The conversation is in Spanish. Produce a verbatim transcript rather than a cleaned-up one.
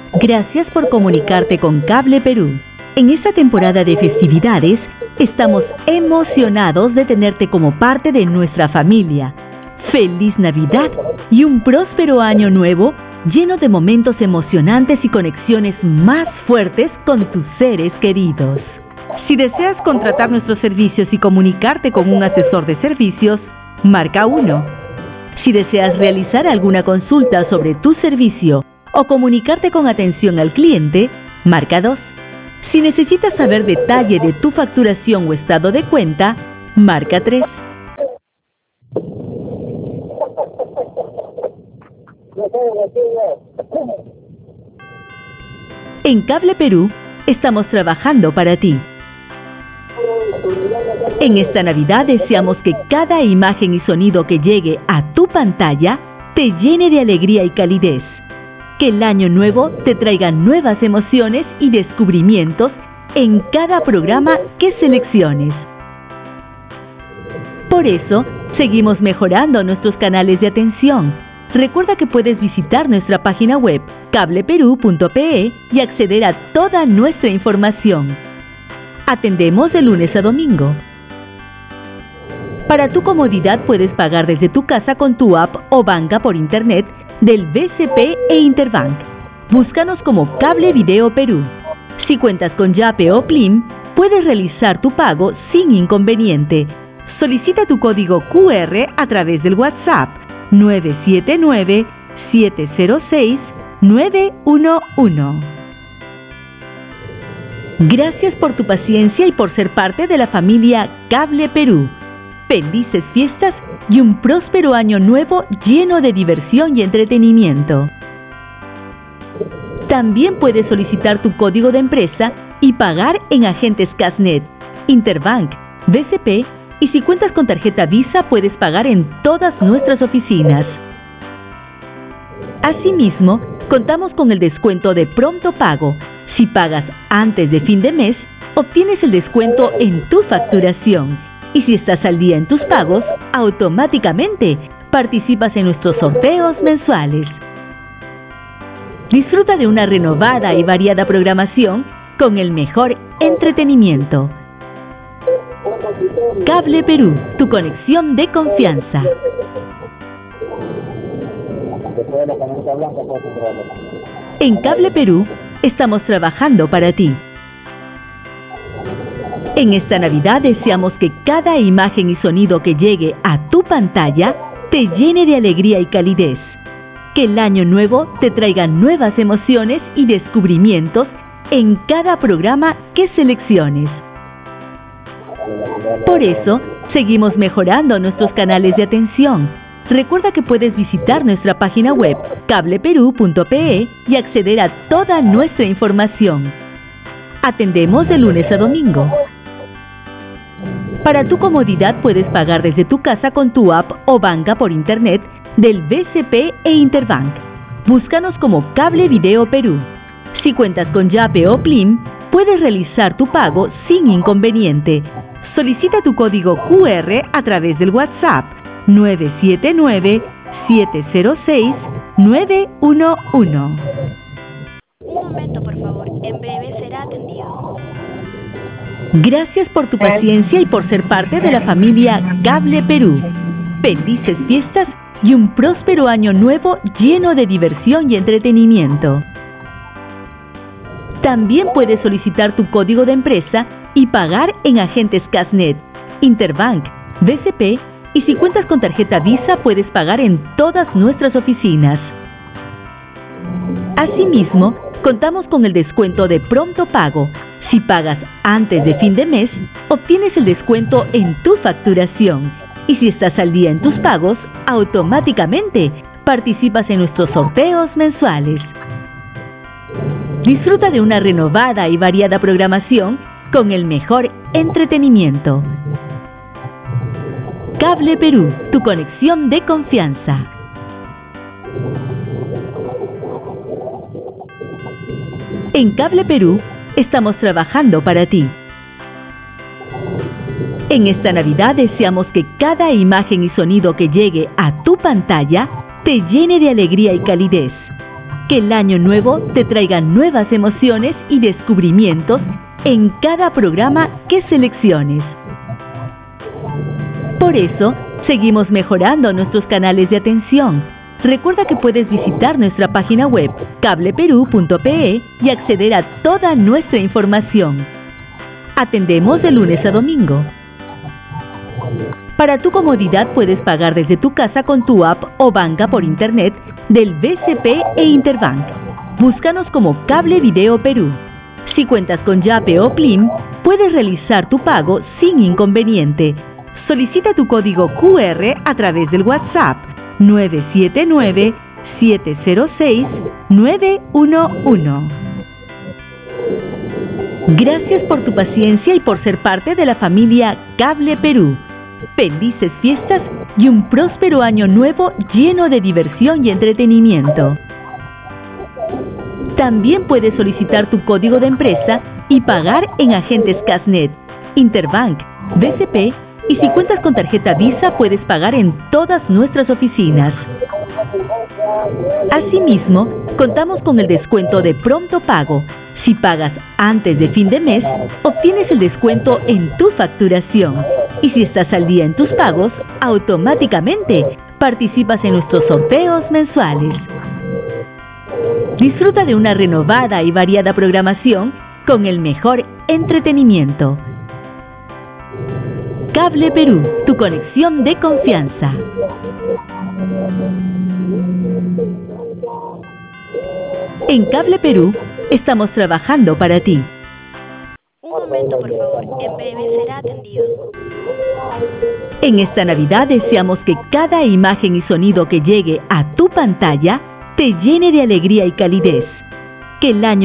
Gracias por comunicarte con Cable Perú. En esta temporada de festividades, estamos emocionados de tenerte como parte de nuestra familia. ¡Feliz Navidad y un próspero año nuevo lleno de momentos emocionantes y conexiones más fuertes con tus seres queridos! Si deseas contratar nuestros servicios y comunicarte con un asesor de servicios, marca uno. Si deseas realizar alguna consulta sobre tu servicio o comunicarte con atención al cliente, marca dos. Si necesitas saber detalle de tu facturación o estado de cuenta, marca tres. En Cable Perú, estamos trabajando para ti. En esta Navidad deseamos que cada imagen y sonido que llegue a tu pantalla te llene de alegría y calidez. Que el año nuevo te traiga nuevas emociones y descubrimientos en cada programa que selecciones. Por eso, seguimos mejorando nuestros canales de atención. Recuerda que puedes visitar nuestra página web cable perú punto pe y acceder a toda nuestra información. Atendemos de lunes a domingo. Para tu comodidad puedes pagar desde tu casa con tu app o banca por internet del B C P e Interbank. Búscanos como Cable Video Perú. Si cuentas con Yape o Plim, puedes realizar tu pago sin inconveniente. Solicita tu código Q R a través del WhatsApp nueve siete nueve, siete cero seis, nueve uno uno. Gracias por tu paciencia y por ser parte de la familia Cable Perú. Felices fiestas y un próspero año nuevo lleno de diversión y entretenimiento. También puedes solicitar tu código de empresa y pagar en agentes Casnet, Interbank, B C P y si cuentas con tarjeta Visa puedes pagar en todas nuestras oficinas. Asimismo, contamos con el descuento de pronto pago. Si pagas antes de fin de mes, obtienes el descuento en tu facturación. Y si estás al día en tus pagos, automáticamente participas en nuestros sorteos mensuales. Disfruta de una renovada y variada programación con el mejor entretenimiento. Cable Perú, tu conexión de confianza. En Cable Perú, estamos trabajando para ti. En esta Navidad deseamos que cada imagen y sonido que llegue a tu pantalla te llene de alegría y calidez. Que el año nuevo te traiga nuevas emociones y descubrimientos en cada programa que selecciones. Por eso, seguimos mejorando nuestros canales de atención. Recuerda que puedes visitar nuestra página web cable perú punto pe y acceder a toda nuestra información. Atendemos de lunes a domingo. Para tu comodidad puedes pagar desde tu casa con tu app o banca por internet del B C P e Interbank. Búscanos como Cable Video Perú. Si cuentas con Yape o Plim, puedes realizar tu pago sin inconveniente. Solicita tu código Q R a través del WhatsApp nueve siete nueve, siete cero seis, nueve uno uno. Un momento, por favor. En breve será atendido. Gracias por tu paciencia y por ser parte de la familia Cable Perú. Felices fiestas y un próspero año nuevo lleno de diversión y entretenimiento. También puedes solicitar tu código de empresa y pagar en agentes Casnet, Interbank, B C P y si cuentas con tarjeta Visa puedes pagar en todas nuestras oficinas. Asimismo, contamos con el descuento de pronto pago. Si pagas antes de fin de mes, obtienes el descuento en tu facturación. Y si estás al día en tus pagos, automáticamente participas en nuestros sorteos mensuales. Disfruta de una renovada y variada programación con el mejor entretenimiento. Cable Perú, tu conexión de confianza. En Cable Perú, estamos trabajando para ti. En esta Navidad deseamos que cada imagen y sonido que llegue a tu pantalla te llene de alegría y calidez. Que el año nuevo te traiga nuevas emociones y descubrimientos en cada programa que selecciones. Por eso, seguimos mejorando nuestros canales de atención. Recuerda que puedes visitar nuestra página web cable perú punto pe y acceder a toda nuestra información. Atendemos de lunes a domingo. Para tu comodidad puedes pagar desde tu casa con tu app o banca por internet del B C P e Interbank. Búscanos como Cable Video Perú. Si cuentas con Yape o Plim, puedes realizar tu pago sin inconveniente. Solicita tu código Q R a través del WhatsApp nueve siete nueve, siete cero seis, nueve uno uno. Gracias por tu paciencia y por ser parte de la familia Cable Perú. Felices fiestas y un próspero año nuevo lleno de diversión y entretenimiento. También puedes solicitar tu código de empresa y pagar en agentes Casnet, Interbank, B C P y si cuentas con tarjeta Visa puedes pagar en todas nuestras oficinas. Asimismo, contamos con el descuento de pronto pago. Si pagas antes de fin de mes, obtienes el descuento en tu facturación. Y si estás al día en tus pagos, automáticamente participas en nuestros sorteos mensuales. Disfruta de una renovada y variada programación con el mejor entretenimiento. Cable Perú, tu conexión de confianza. En Cable Perú, estamos trabajando para ti. Un momento, por favor. En breve será atendido. En esta Navidad deseamos que cada imagen y sonido que llegue a tu pantalla te llene de alegría y calidez. Que el año